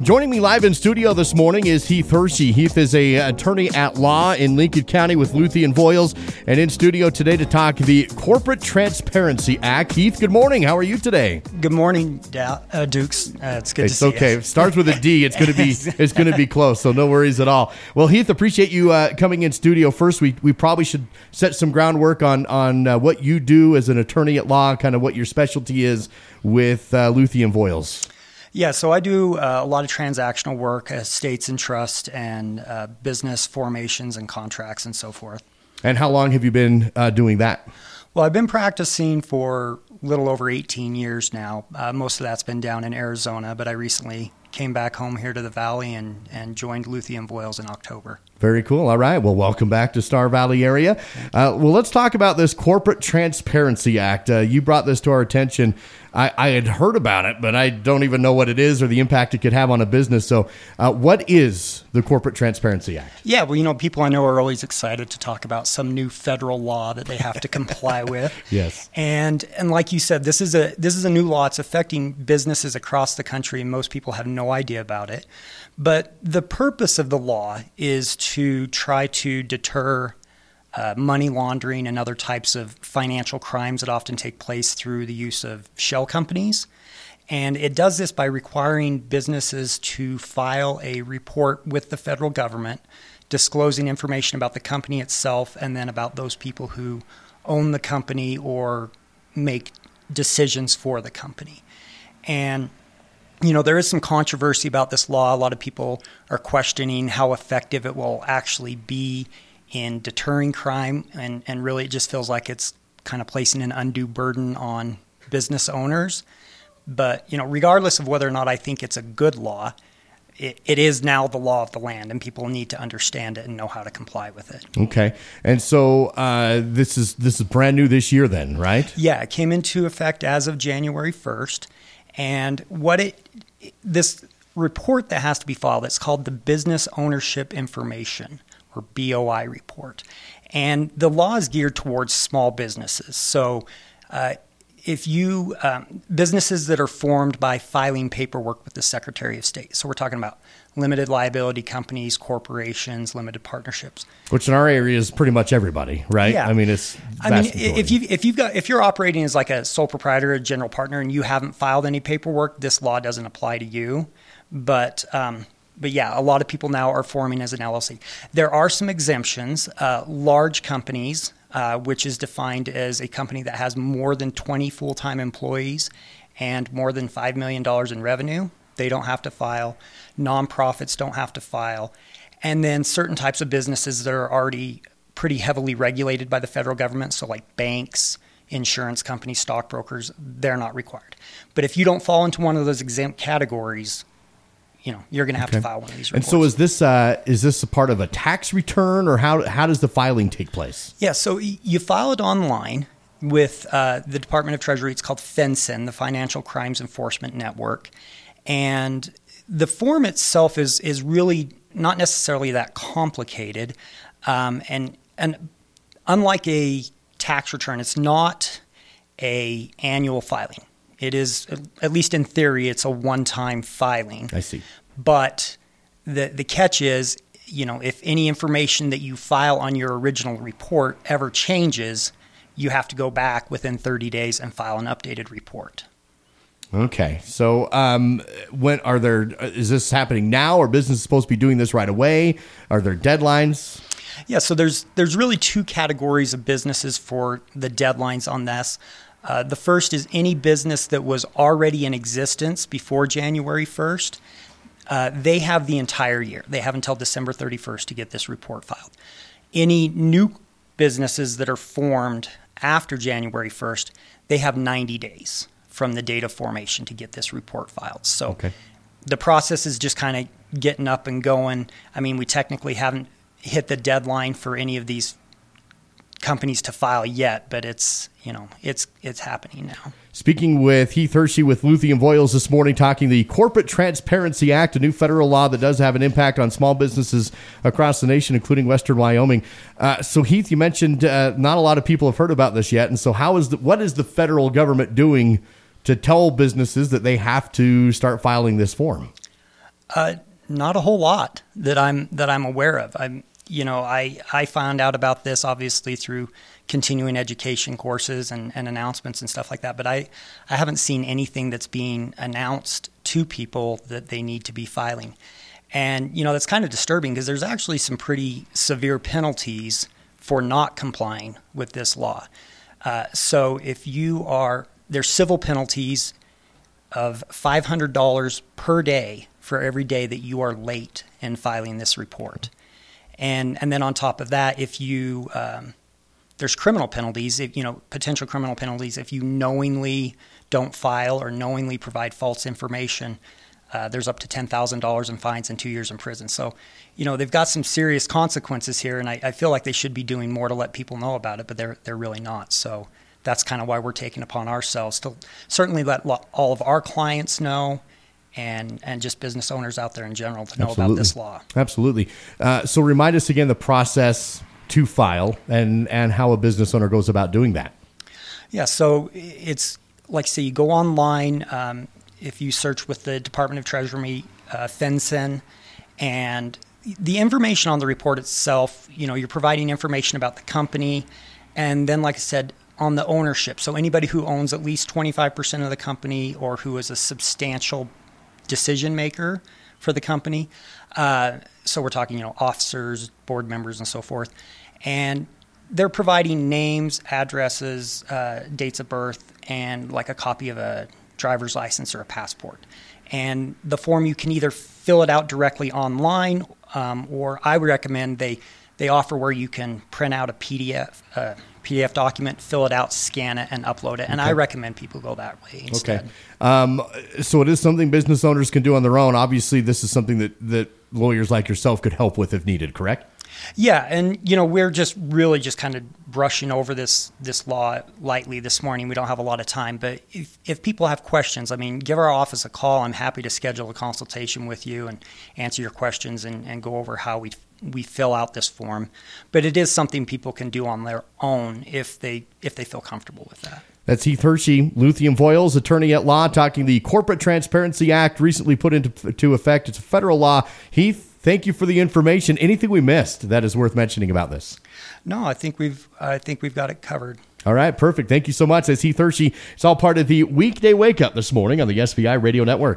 Joining me live in studio this morning is Heath Hershey. Heath is a attorney at law in Lincoln County with Luthi and Voiles, and in studio today to talk the Corporate Transparency Act. Heath, good morning. How are you today? Good morning, Dukes. It's good to see you. It's okay. It starts with a D. It's going to be close, so no worries at all. Well, Heath, appreciate you coming in studio. First, we probably should set some groundwork on what you do as an attorney at law, kind of what your specialty is with Luthi and Voiles. Yeah, so I do a lot of transactional work, estates and trust, and business formations and contracts and so forth. And how long have you been doing that? Well, I've been practicing for a little over 18 years now. Most of that's been down in Arizona, but I recently came back home here to the Valley and joined Luthi and Voiles in October. Very cool. All right. Well, welcome back to Star Valley area. Well, let's talk about this Corporate Transparency Act. You brought this to our attention. I had heard about it, but I don't even know what it is or the impact it could have on a business. So what is the Corporate Transparency Act? Yeah, well, people I know are always excited to talk about some new federal law that they have to comply with. Yes. And like you said, this is a new law. It's affecting businesses across the country, and most people have no idea about it. But the purpose of the law is to try to deter money laundering and other types of financial crimes that often take place through the use of shell companies. And it does this by requiring businesses to file a report with the federal government disclosing information about the company itself and then about those people who own the company or make decisions for the company. And there is some controversy about this law. A lot of people are questioning how effective it will actually be in deterring crime, and really it just feels like it's kind of placing an undue burden on business owners. But, regardless of whether or not I think it's a good law, it is now the law of the land, and people need to understand it and know how to comply with it. Okay. And so this is brand new this year then, right? Yeah, it came into effect as of January 1st. And this report that has to be filed, it's called the Business Ownership Information, or BOI report. And the law is geared towards small businesses. So if you, businesses that are formed by filing paperwork with the Secretary of State. So we're talking about limited liability companies, corporations, limited partnerships. Which in our area is pretty much everybody, right? Yeah. If you're operating as like a sole proprietor, a general partner, and you haven't filed any paperwork, this law doesn't apply to you. But yeah, a lot of people now are forming as an LLC. There are some exemptions. Large companies, which is defined as a company that has more than 20 full-time employees and more than $5 million in revenue, they don't have to file. Nonprofits don't have to file. And then certain types of businesses that are already pretty heavily regulated by the federal government, so like banks, insurance companies, stockbrokers, they're not required. But if you don't fall into one of those exempt categories, you're going to have to file one of these reports. And so is this a part of a tax return, or how does the filing take place? Yeah, so you file it online with the Department of Treasury. It's called FinCEN, the Financial Crimes Enforcement Network. And the form itself is really not necessarily that complicated. And unlike a tax return, it's not an annual filing. It is, at least in theory, it's a one-time filing. I see. But the catch is, if any information that you file on your original report ever changes, you have to go back within 30 days and file an updated report. Okay. So is this happening now? Are businesses supposed to be doing this right away? Are there deadlines? Yeah, so there's really two categories of businesses for the deadlines on this. The first is any business that was already in existence before January 1st. They have the entire year. They have until December 31st to get this report filed. Any new businesses that are formed after January 1st, they have 90 days from the date of formation to get this report filed. So The process is just kind of getting up and going. I mean, we technically haven't hit the deadline for any of these companies to file yet, but it's happening now. Speaking with Heath Hershey with Luthi and Voiles this morning, talking the Corporate Transparency Act, a new federal law that does have an impact on small businesses across the nation, including Western Wyoming. So Heath, you mentioned not a lot of people have heard about this yet, and so what is the federal government doing to tell businesses that they have to start filing this form? Not a whole lot that I'm aware of. I found out about this obviously through continuing education courses and announcements and stuff like that, but I haven't seen anything that's being announced to people that they need to be filing. And, that's kind of disturbing because there's actually some pretty severe penalties for not complying with this law. So there's civil penalties of $500 per day for every day that you are late in filing this report. And then on top of that, if you there's criminal penalties, potential criminal penalties if you knowingly don't file or knowingly provide false information. There's up to $10,000 in fines and 2 years in prison. So, they've got some serious consequences here, and I feel like they should be doing more to let people know about it, but they're really not. So that's kind of why we're taking upon ourselves to certainly let all of our clients know, and just business owners out there in general to know about this law. Absolutely. So remind us again the process to file and how a business owner goes about doing that. Yeah, so it's like I say, you go online. If you search with the Department of Treasury, FinCEN, and the information on the report itself, you're providing information about the company, and then, like I said, on the ownership. So anybody who owns at least 25% of the company or who is a substantial decision maker for the company. So we're talking, officers, board members, and so forth. And they're providing names, addresses, dates of birth, and like a copy of a driver's license or a passport. And the form, you can either fill it out directly online, or I would recommend they offer where you can print out a PDF document, fill it out, scan it, and upload it. And I recommend people go that way instead. Okay. So it is something business owners can do on their own. Obviously, this is something that lawyers like yourself could help with if needed, correct? Yeah, and we're just kind of brushing over this law lightly this morning. We don't have a lot of time, but if people have questions, give our office a call. I'm happy to schedule a consultation with you and answer your questions and go over how we fill out this form. But it is something people can do on their own if they feel comfortable with that. That's Heath Hershey, Luthian Voiles, attorney at law, talking the Corporate Transparency Act recently put into effect. It's a federal law. Heath, thank you for the information. Anything we missed that is worth mentioning about this? No, I think we've got it covered. All right, perfect. Thank you so much. That's Heath Hershey. It's all part of the Weekday Wake Up this morning on the SBI Radio Network.